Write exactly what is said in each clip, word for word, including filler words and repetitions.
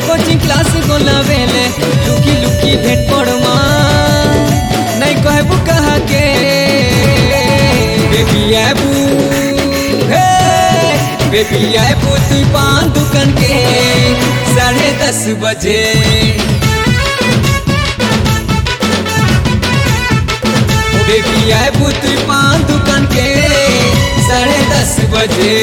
Coaching class गोलावेले लुकी लुकी भेट पड़मा नहीं कहबू कहा के बेबी आबू हे बेबी आबू तू पान दुकान के साढ़े दस बजे बेबी आबू तू पान दुकान के साढ़े दस बजे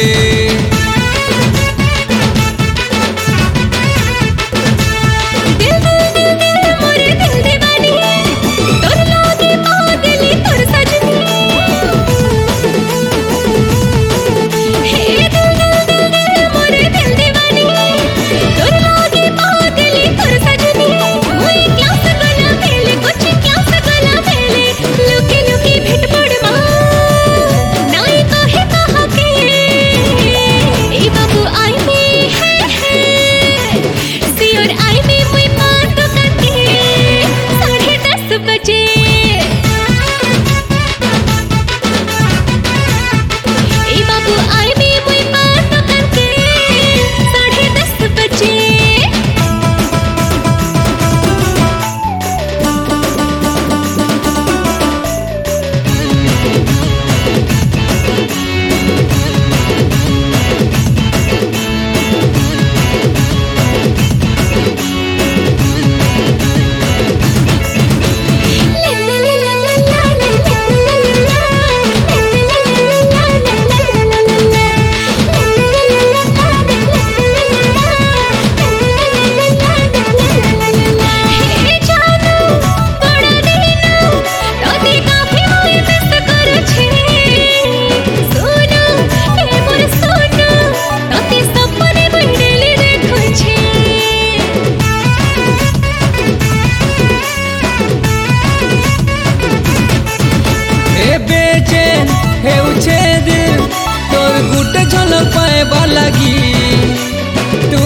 लगी तू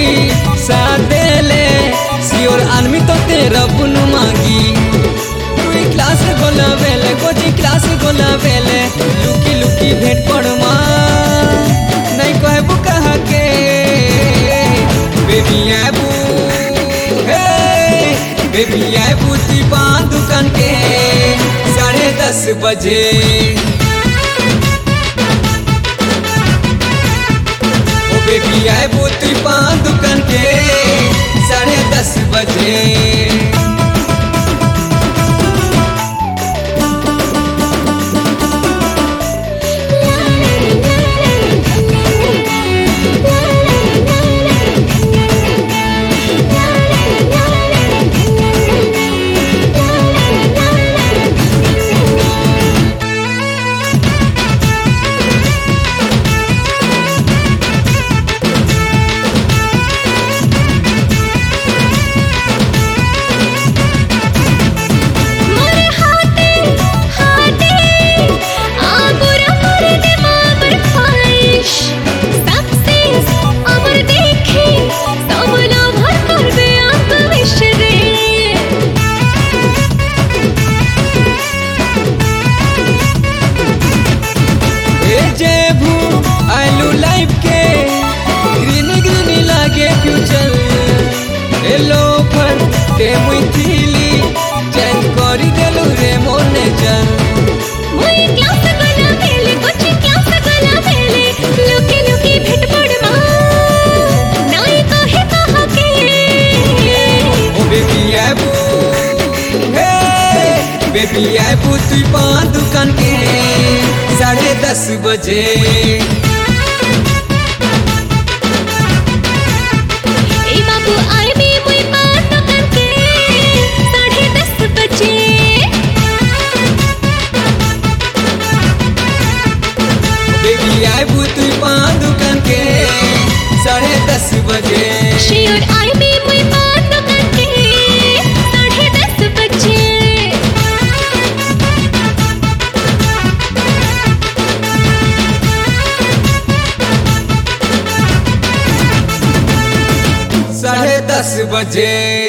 साथ ले सियोर आनमी तो तेरा बुन मांगी तू क्लास गोला वेले कोचिंग क्लास गोला वेले लुकी लुकी भेट पड़मा नहीं कहबू कहा के बेबी आबू हे बेबी आबू तू पान दुकान के साढ़े दस बजे बेबी आबू तू पान दुकान के साढ़े दस बजे बेबी आबू तू पान दुकान के साढ़े दस बजे बाबू आई भी मुई पान दुकान के साढ़े दस बजे बेबी आबू तू पान दुकान के साढ़े दस बजे शियोर आई भी मुई पान दुकान के साढ़े दस बजे साढ़े दस बजे।